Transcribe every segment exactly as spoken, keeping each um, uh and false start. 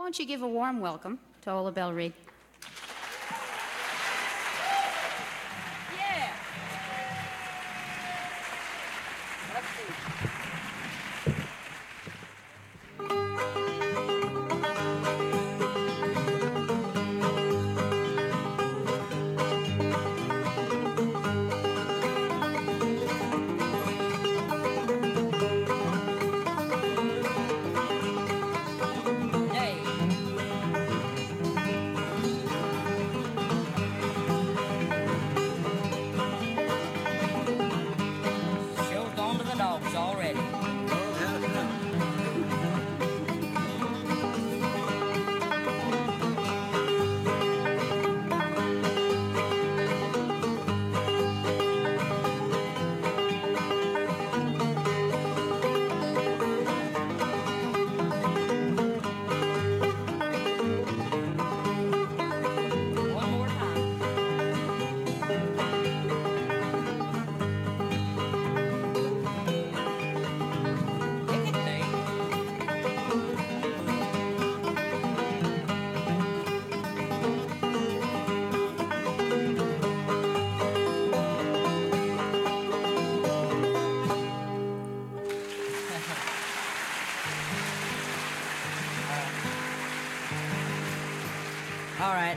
Won't you give a warm welcome to Ola Belle Reed? Yeah. Let's see. All right.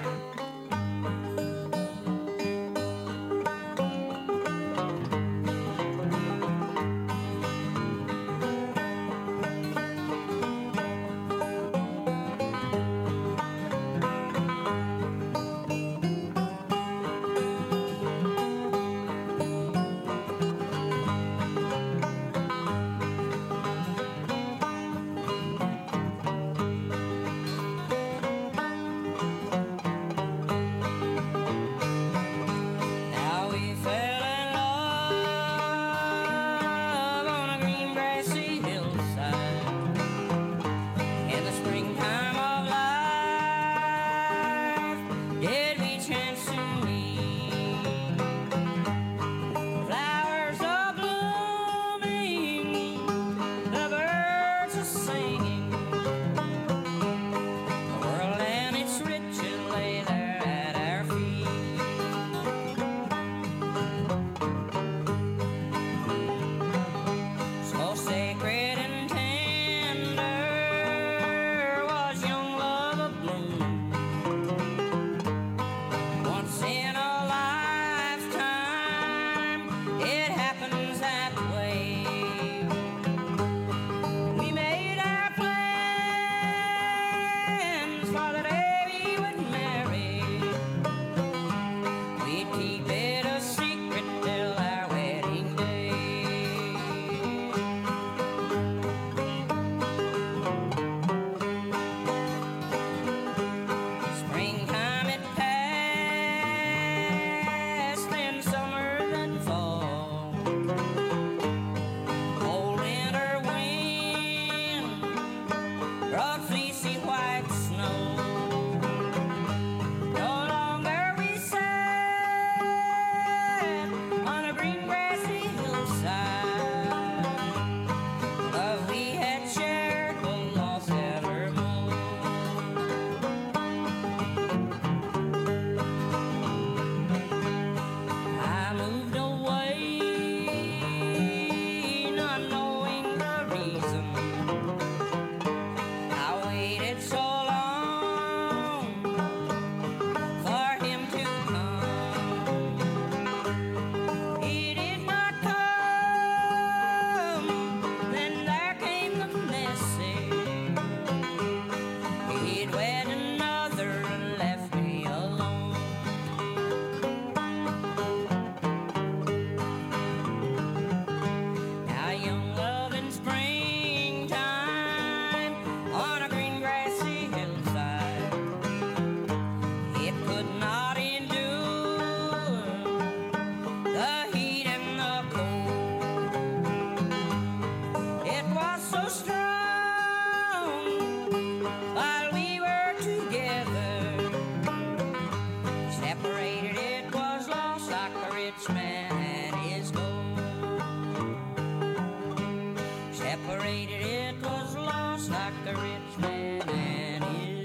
Separated, it was lost like the rich man and his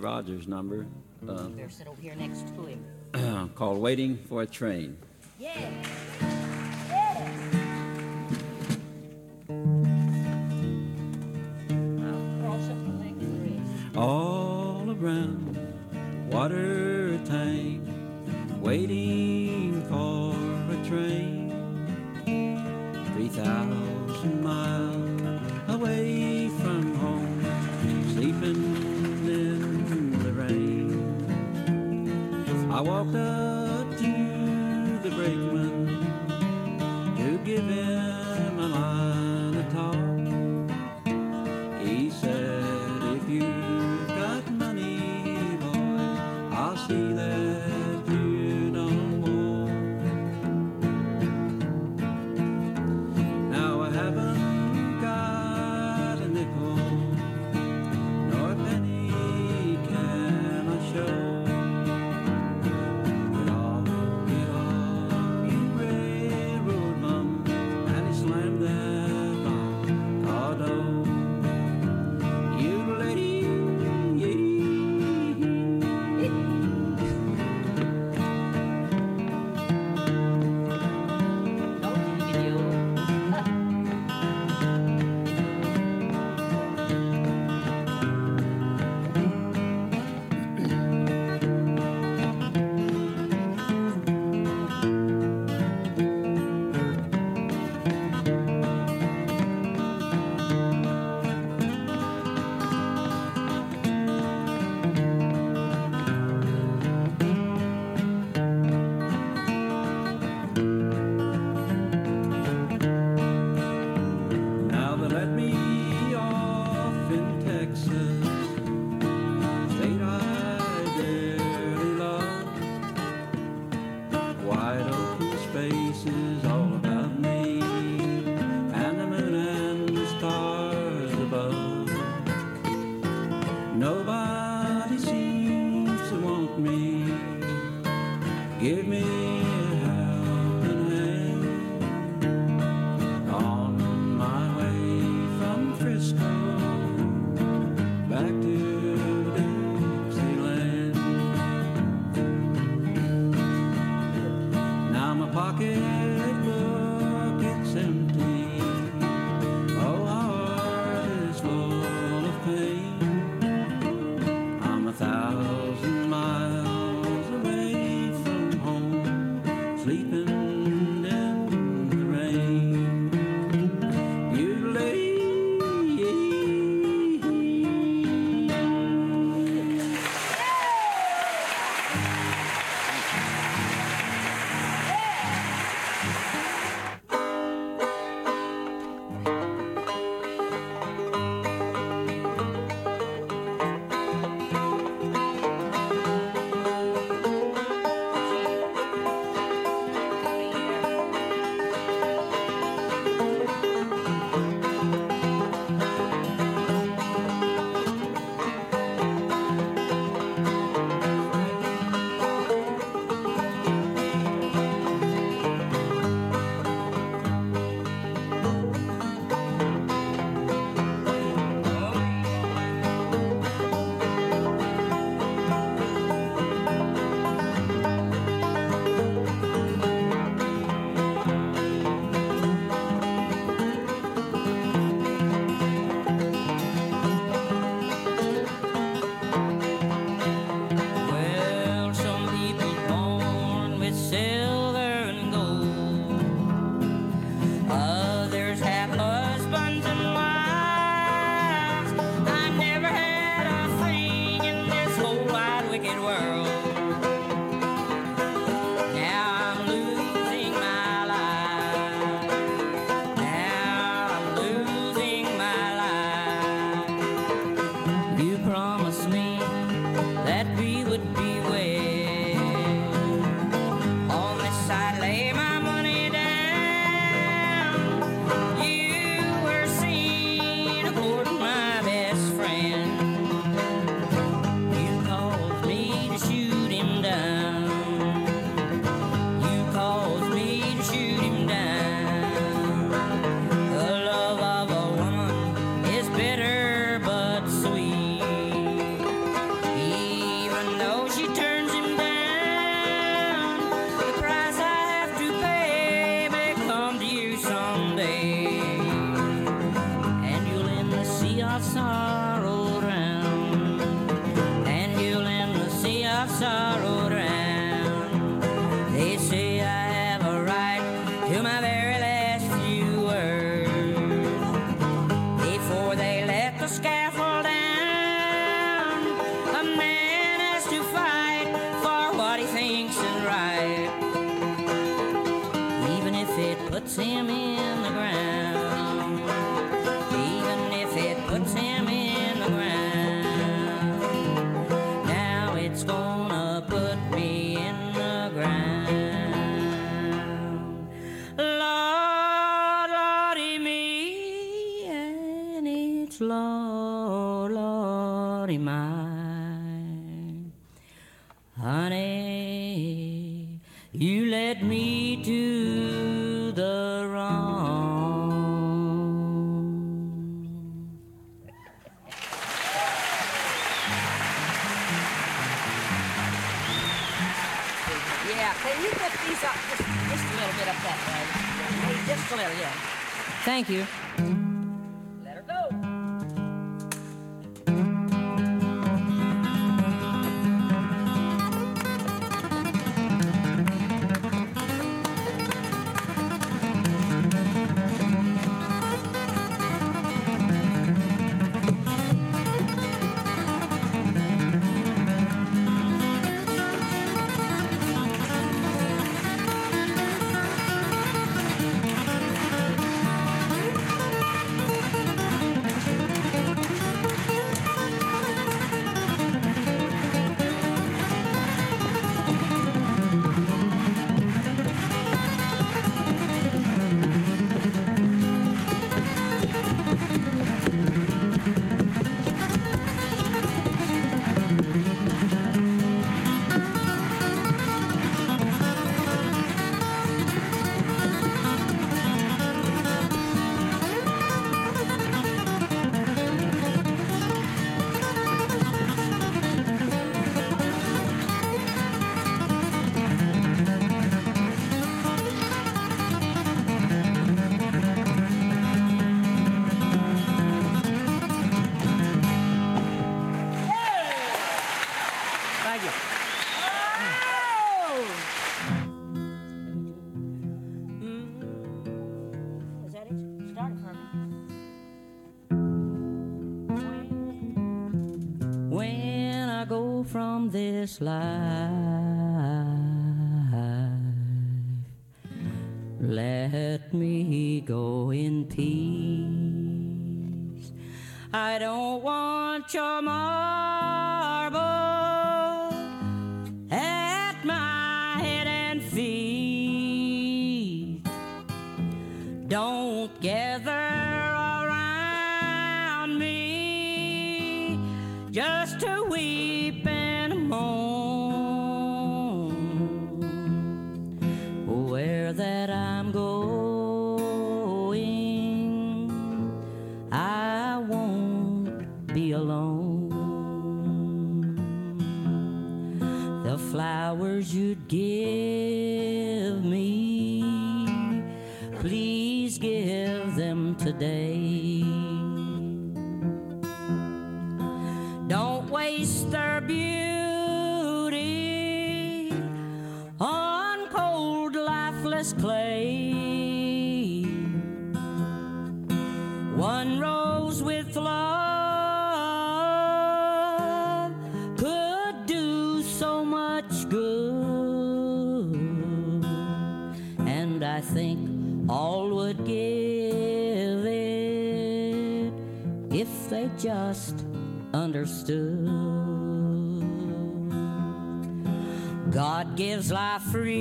Rogers number uh, Better sit over here next to him. called Waiting for a Train. Yeah. Yeah. I'll cross up the lake and All around, water tank, waiting for a train. Three thousand miles away from home, sleeping in the rain. I walked up to the brakeman to give him a line of talk. He said, if you've got money, boy, I'll see that you don't walk. Now I haven't got a nickel, nor a penny can I show. But I'll get off, you railroad bum, and he slammed that lock, car door. You lady, Told you you could do it. now they let me off in Texas, state I dearly love. Wide open spaces all about me, and the moon and the stars above. Nobody seems to want me, give me a helping hand. On my way from Frisco back to Dixieland. Now my pocketbook it's empty, oh heart is full of pain. I'm a thousand miles away from home, sleeping in the rain. You lady, Well, some people born with silver and gold. Others have husbands and wives. I never had a thing in this whole wide wicked world. Now I'm losing my life. Now I'm losing my life. You promised me that we would be wed. On this side lay my money down. You were seen courting my best friend. You caused me to shoot him down. You caused me to shoot him down. The love of a woman is bitter but sweet. He borrowed round. They say I have a right to my very last few words before they let the scaffold down. A man has to fight for what he thinks is right, even if it puts him in the ground. Even if it puts him in the ground. Now it's gonna put me in the ground. Lord, Lordy me, and it's Lord, Lordy mine. Honey, you led me to the wrong. Yeah, can you lift these up just, just a little bit up that way? Hey, just a little, yeah. Thank you. Let her go. Thank you. Is that it? Start it for me. When I go from this life, let me go in peace. I don't want your marble at my head and feet. Don't gather around me just to weep and moan. Where that I'm going, I won't be alone. The flowers you'd give me, please give them today. Don't waste their beauty on cold, lifeless clay. One rose with love could do so much good, and I think all would give it if they just understood. God gives life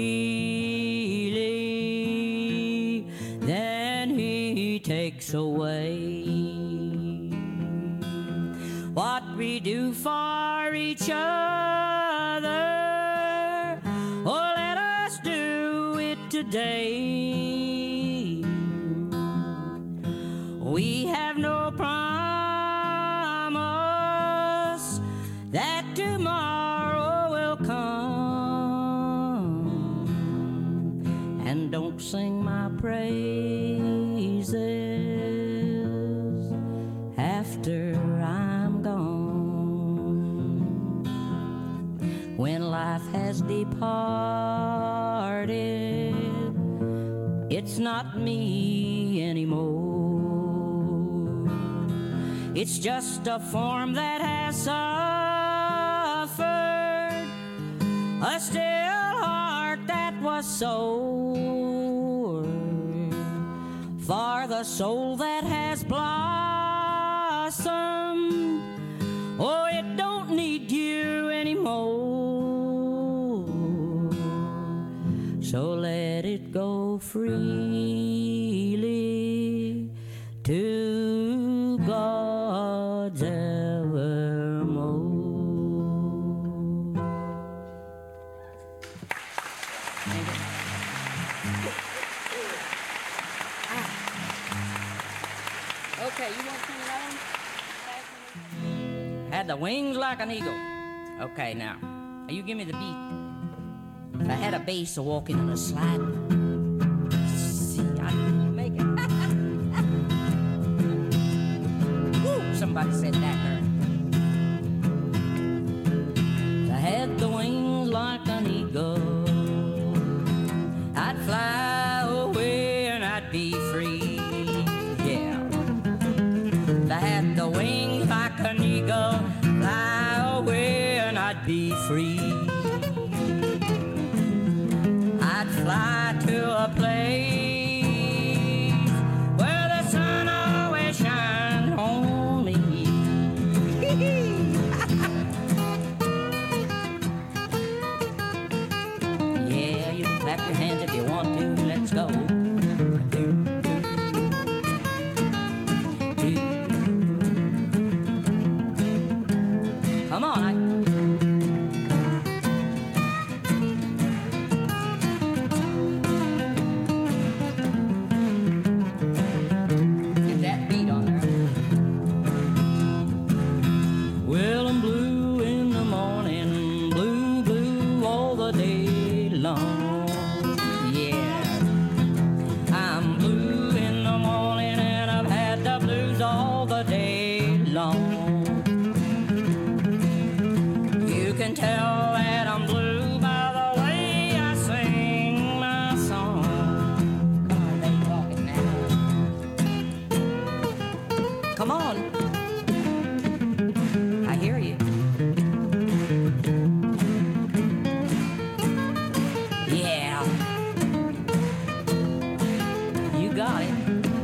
freely, then He takes away. What we do for each other, oh, let us do it today. We have no promise that tomorrow will come, and don't sing my praises after I'm gone. When life has departed. It's not me anymore. It's just a form that has suffered, a still heart that was sore, for the soul that has blossomed, oh, it don't need you anymore. So let it go freely to God's evermore. Okay, you want to sing that one? Had the wings like an eagle. Okay, now, you give me the beat. If I had a bass a walking in a slide, see, I'd make it. Woo, somebody said that hurt. If I had the wings like an eagle, I'd fly away and I'd be free. Yeah. If I had the wings like an eagle, fly away and I'd be free. I'd fly to a place where the sun always shines on me. Yeah, you can clap your hands if you want to. Let's go. Come on, I... Get that beat on there. Well, I'm blue in the morning, blue, blue all the day long. Yeah, I'm blue in the morning and I've had the blues all the day long. You can tell that I'm blue by the way I sing my song. Come on, they talking now. Come on. I hear you. Yeah. You got it.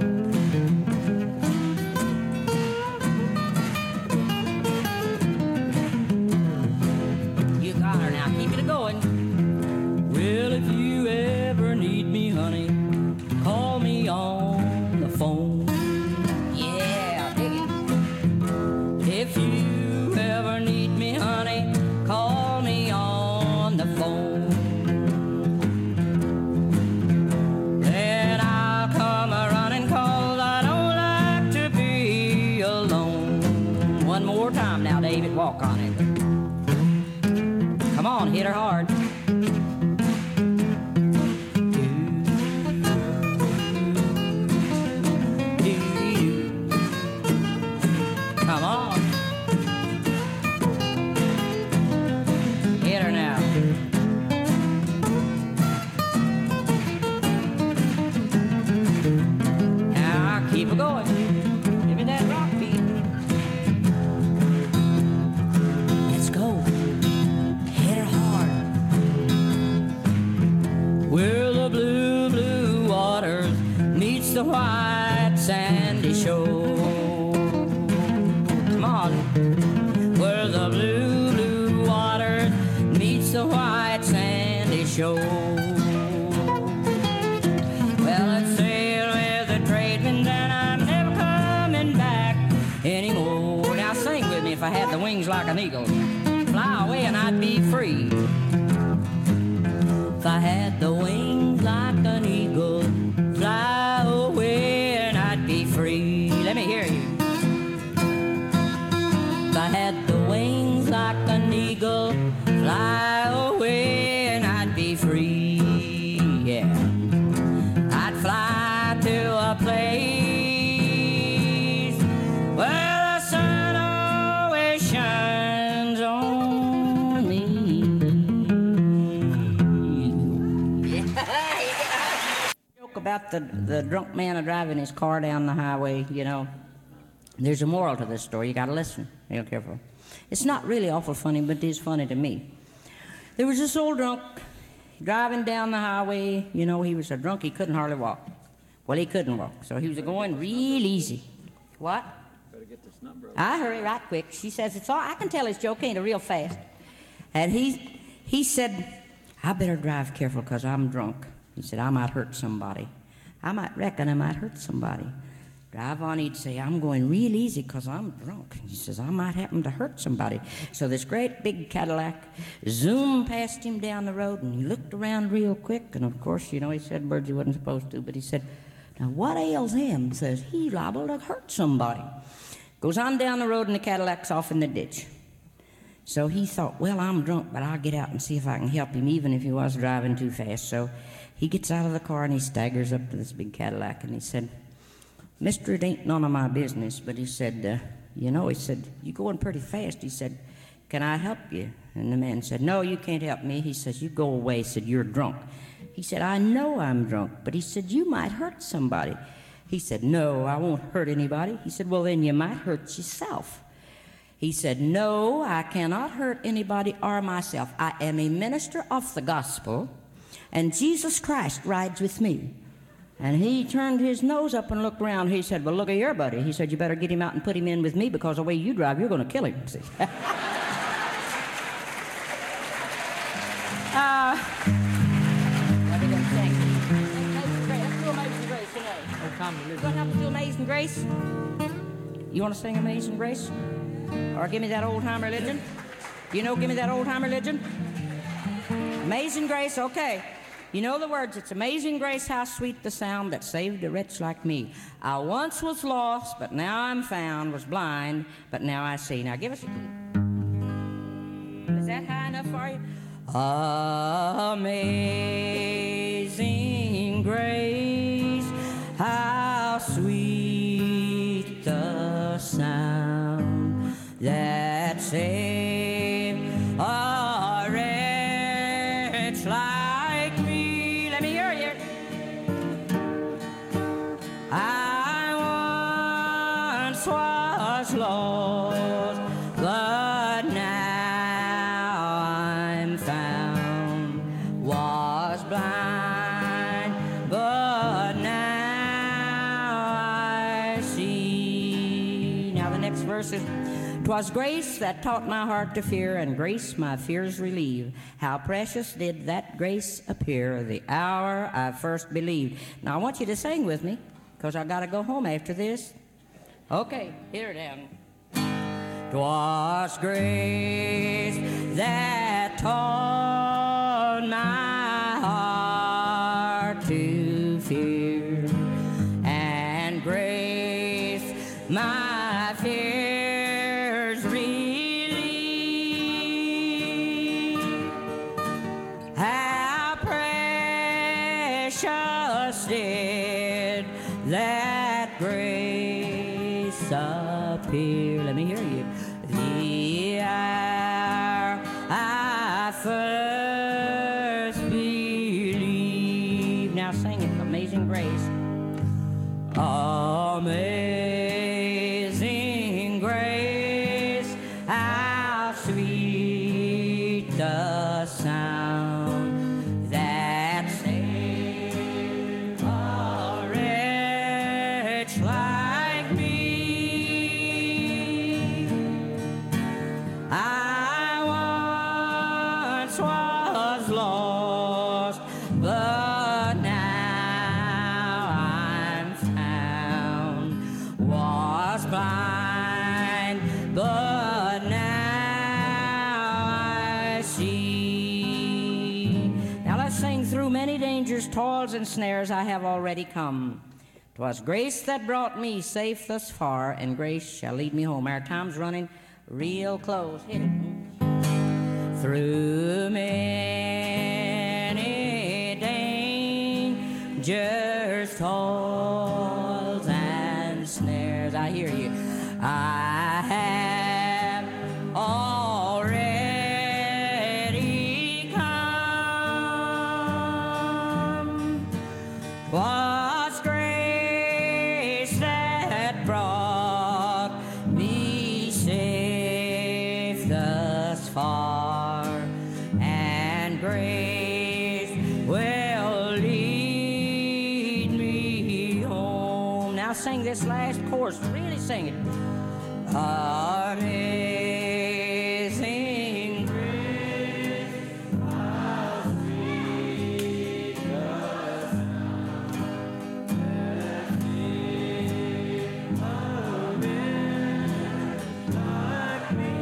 You got her now. Keep it going. Well, if you ever need me, honey, call me on the phone. Yeah, dig it. If you ever need me, honey, call me on the phone. Then I'll come a-running 'cause I don't like to be alone. One more time now, David, walk on it. Come on, hit her hard. Come on. Hit her now. Now keep it going. Give me that rock beat. Let's go. Hit her hard. Where the blue, blue waters meets the white sandy shore. Come on. Where the blue, blue waters meets the white sandy shore. Well, let's sail with the tradesmen and I'm never coming back anymore. Now sing with me. If I had the wings like an eagle, fly away and I'd be free. If I had the wings like an eagle, fly away and I'd be free. Let me hear you. If I had the wings like an eagle, fly away and I'd be free. Yeah, I'd fly to a place where the sun always shines on me. about the, the drunk man driving his car down the highway, you know. There's a moral to this story. You got to listen real careful. It's not really awful funny, but it is funny to me. There was this old drunk driving down the highway. You know, he was a drunk. He couldn't hardly walk. Well, he couldn't walk, so he was going real easy. What? Better get this number. I hurry right quick. She says, it's all, I can tell his joke ain't a real fast. And he, he said, I better drive careful because I'm drunk. He said, I might hurt somebody. I might reckon I might hurt somebody. Drive on, he'd say, I'm going real easy because I'm drunk. He says, I might happen to hurt somebody. So this great big Cadillac zoomed past him down the road, and he looked around real quick. And, of course, you know, he said words he wasn't supposed to, but he said, now, what ails him? Says, he's liable to hurt somebody. Goes on down the road, and the Cadillac's off in the ditch. So he thought, well, I'm drunk, but I'll get out and see if I can help him, even if he was driving too fast. So he gets out of the car, and he staggers up to this big Cadillac, and he said, Mister, it ain't none of my business, but he said, uh, you know, he said, you going pretty fast. He said, can I help you? And the man said, no, you can't help me. He says, you go away. He said, you're drunk. He said, I know I'm drunk, but he said, you might hurt somebody. He said, no, I won't hurt anybody. He said, well, then you might hurt yourself. He said, no, I cannot hurt anybody or myself. I am a minister of the gospel, and Jesus Christ rides with me. And he turned his nose up and looked around. He said, well, look at your buddy. He said, you better get him out and put him in with me because the way you drive, you're going to kill him. See? uh, what are you going to sing? Amazing Grace. Let's do Amazing Grace tonight. Oh, Tommy, You listen. going to help us do Amazing Grace? You want to sing Amazing Grace? Or give me that old-time religion? You know, give me that old-time religion? Amazing Grace, okay. You know the words, it's amazing grace, how sweet the sound that saved a wretch like me. I once was lost, but now I'm found, was blind, but now I see. Now give us a key. Is that high enough for you? Amazing grace, how sweet the sound that saved a wretch like me. Let me hear you. I once was lost, but now I'm found. Was blind, but now I see. Now the next verse is, 'twas grace that taught my heart to fear, and grace my fears relieve. How precious did that grace appear the hour I first believed. Now I want you to sing with me, because I got to go home after this. Okay, here down. 'Twas grace that taught my heart to fear, and grace my fears relieve. How precious did that grace appear. Let me hear you. The hour I first believed. Now sing it, Amazing Grace. Amazing grace, how sweet the sound that saved a wretch like me. I once was lost, but now I'm found. Was blind, but now I see. Now let's sing. Through many dangers, toils, and snares I have already come. 'Twas grace that brought me safe thus far, and grace shall lead me home. Our time's running real close. Hit it. Through many dangers, toils, and snares, I hear you. I have already come. 'Twas grace will lead me home. Now sing this last chorus, really sing it. Amazing grace, how sweet the sound that saved a wretch like me.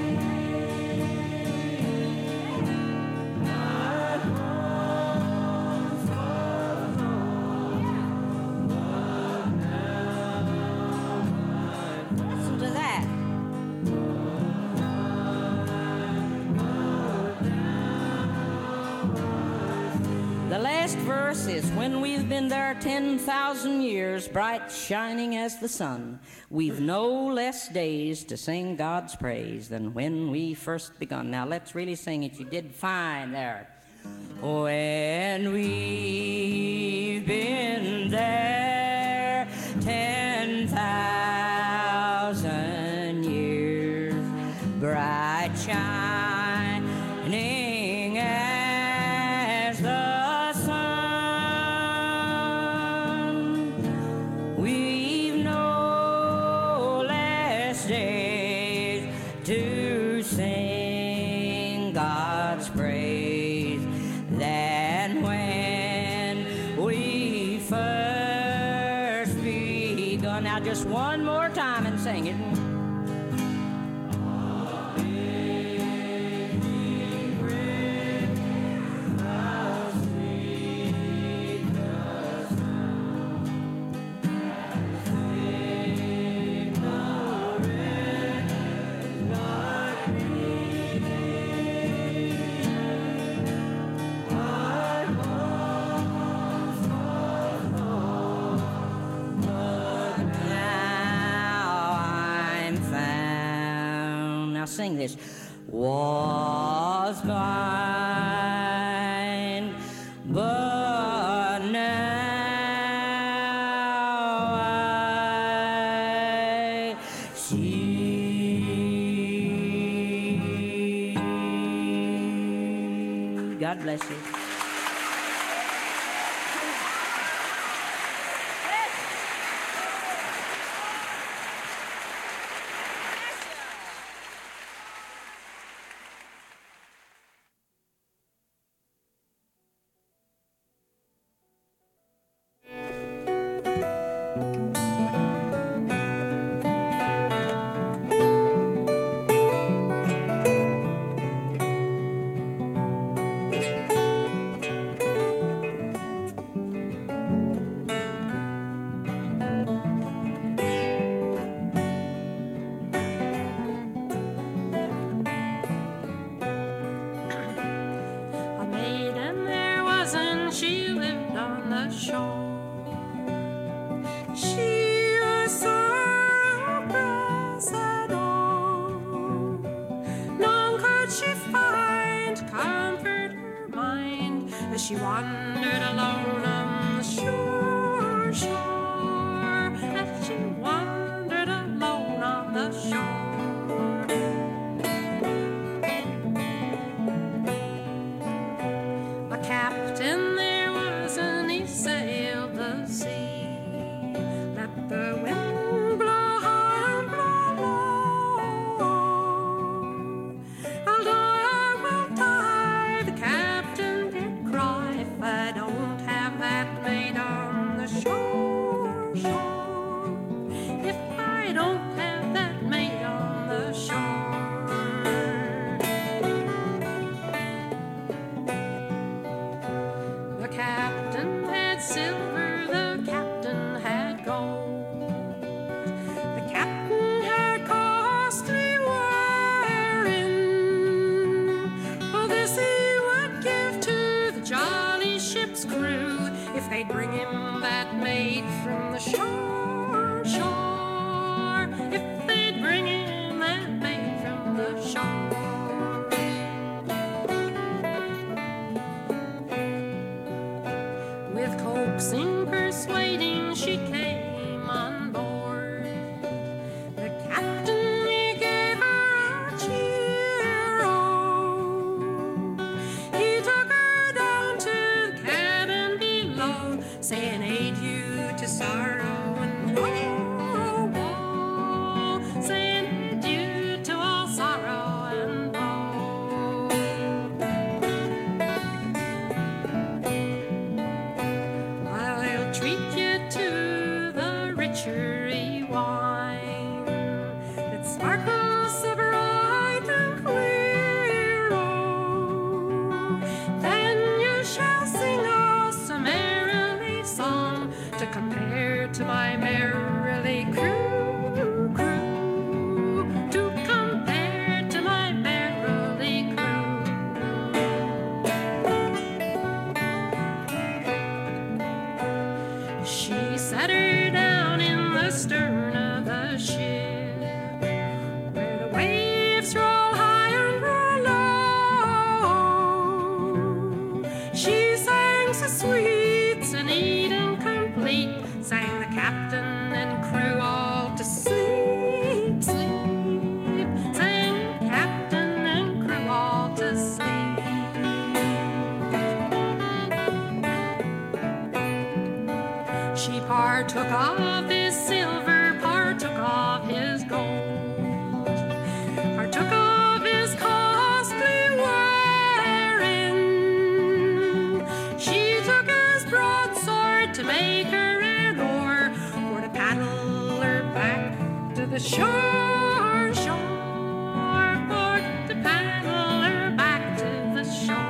Not once was known, but now Listen to that. the last verse is, when we've been there ten thousand years, bright shining as the sun, we've no less days to sing God's praise than when we first begun. Now let's really sing it. You did fine there. When we've been there ten thousand years, bright shining as the sun, we've no less days to sing God's praise than when we first begun. Now just one more time and sing it. Sing this. Was blind, but now I see. God bless you. She wandered alone on the shore, shore, as she wandered alone on the shore. A captain there was, and he sailed the sea. Let the wind blow high and blow low. I'll die, I will die, the captain did cry, if I don't have that maid on the shore, shore. If I don't have that maid on the shore. The captain had silver, the captain had gold. The captain had costly wearing. Oh, this he would give to the jolly ship's crew if they'd bring him that maid from the shore, shore. If they'd bring him that maid from the shore. With coaxing, persuading, she came on board. The captain, he gave her a cheer, oh. He took sorrow and woe, woe, saying adieu to all sorrow and woe. I'll treat you to the richery wine that sparkles so bright and clear. Oh, then you shall sing us a merrily song to compare to my merrily crew, crew, to compare to my merrily crew. She sat her down in the stern of the ship, where the waves roll high and roll low. She sang so sweet, so neat and complete, sang the captain and crew all to sleep, sleep, sang captain and crew all to sleep. She partook of his silver, partook of his gold, partook of his costly wearing. She took his broadsword to make her an oar, or to paddle her back to the shore, shore, or to paddle her back to the shore.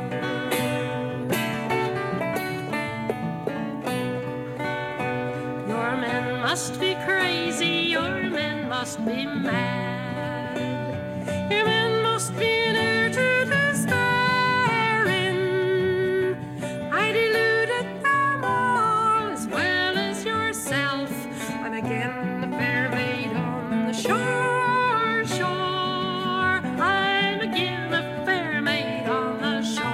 Your men must be crazy, your men must be mad, your men must be near to despairing. I deluded them all as well as yourself. I'm again the fair maid on the shore, shore. I'm again the fair maid on the shore.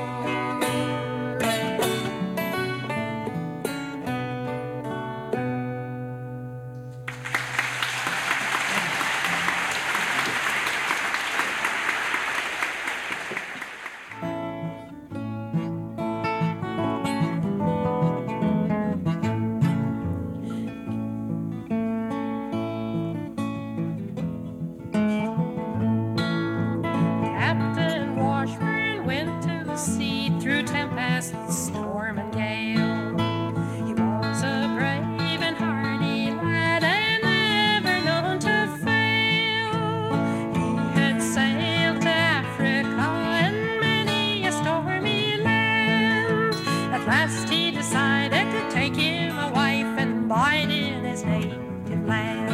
Captain Washburn went to sea through tempest, storm, and gale. He was a brave and hardy lad, and never known to fail. He had sailed to Africa and many a stormy land. At last he decided to take him a wife and bide in his native land.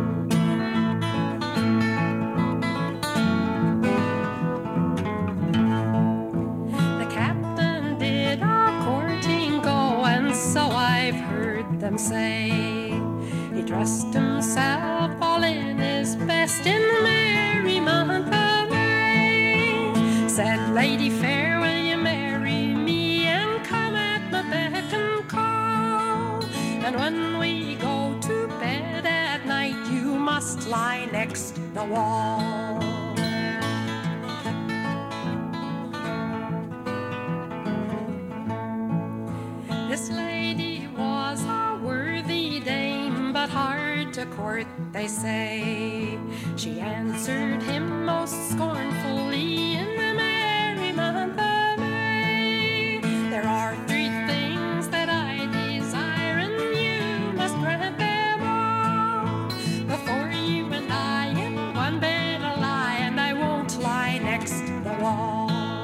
The captain did a courting go, and so I've heard them say. He dressed himself all in his best in the merry month of May. Said, "Lady fair, will you marry me and come at my beck and call? And when we go to bed at night, you must lie next the wall." This lady was a worthy dame, but hard to court, they say. She answered him most scornfully in the merry month of May. There are three things that I desire, and you must grant them all. Before you and I in one bed lie, and I won't lie next the wall.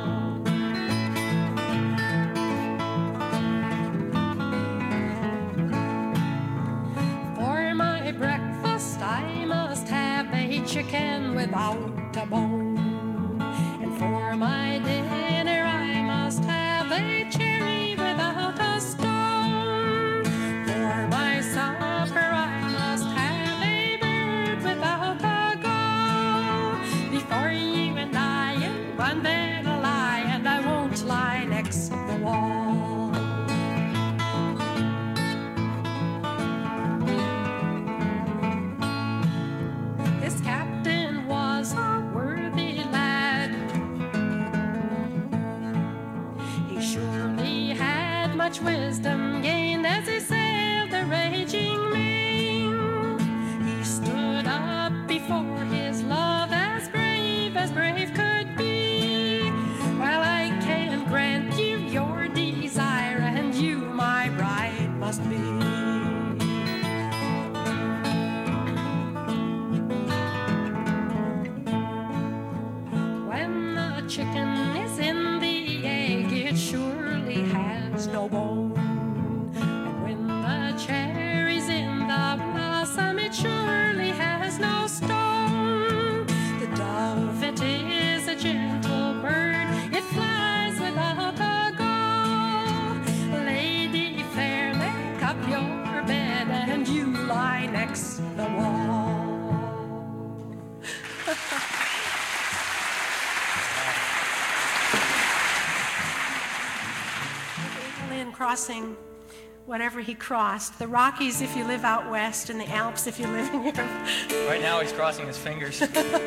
For my breakfast I must have a chicken without a bone, and for my dinner I must have a cherry without a stone. For my supper I must have a bird without a gull. Before you and I in one bed lie, and I won't lie next the wall. This captain was a worthy lad. He surely had much wisdom gained as he sailed the it surely has no bone. And when the cherry's in the blossom, it surely has no stone. The dove, it is a gentle bird, it flies without a gull. Lady fair, make up your bed, and you lie next the wall. Lynn crossing whatever he crossed. The Rockies if you live out west, and the Alps if you live in Europe. Right now he's crossing his fingers.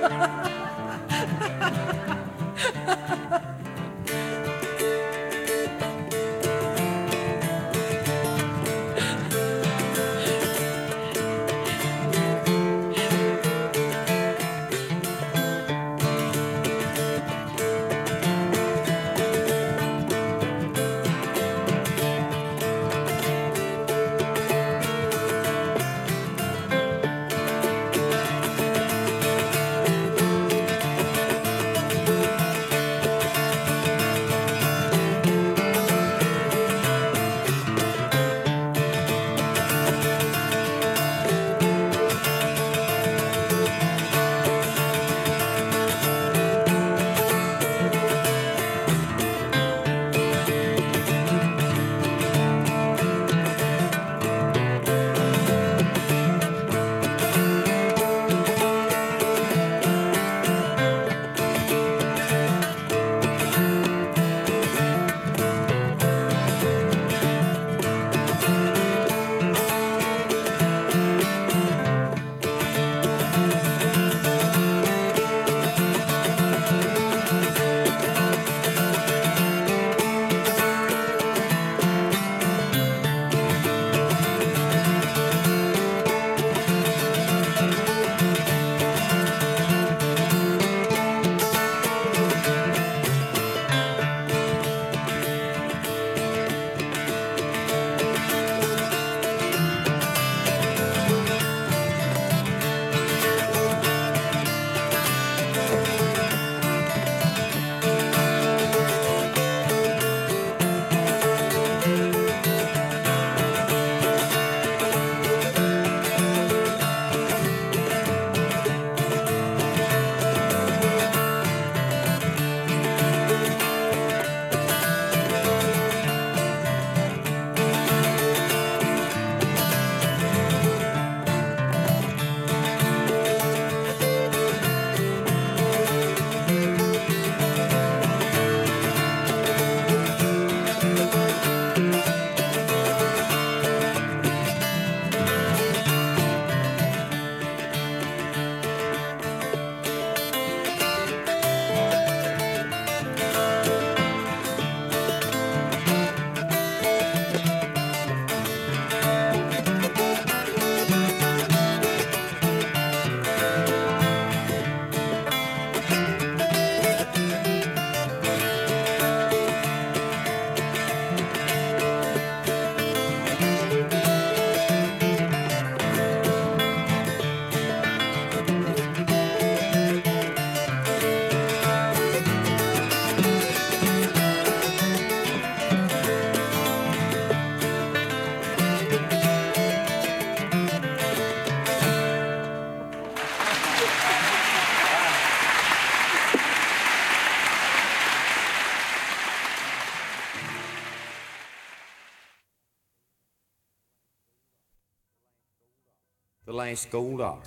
The last gold hour.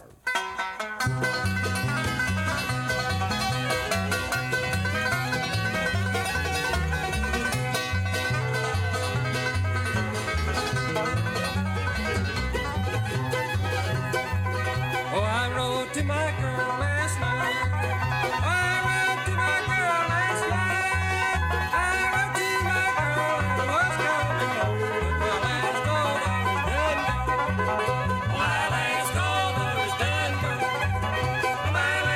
Oh, I wrote to my girl last night. Oh, I wrote to my girl last night. I wrote to my girl I was coming home. My last gold hour's done gone. My last gold hour's done gone. My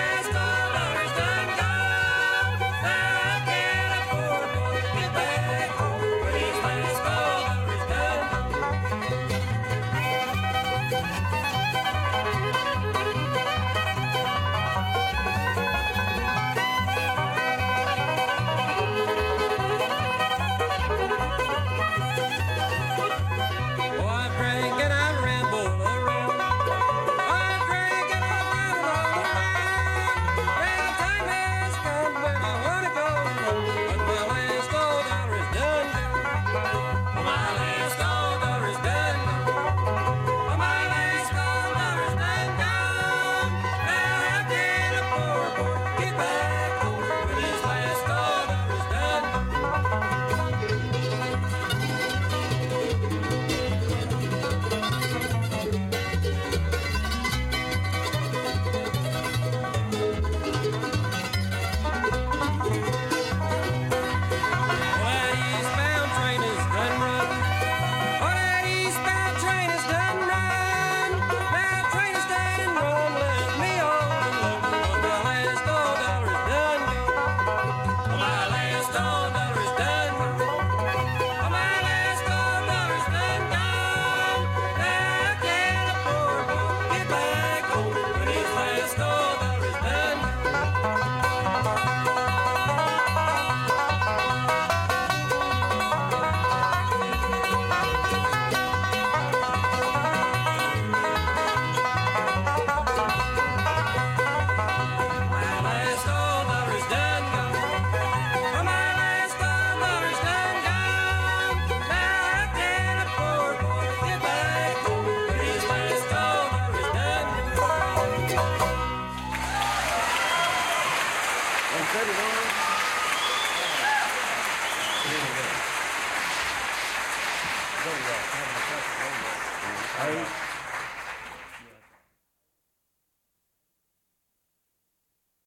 Go, Ross. Having a question. Go, Ross. Hey,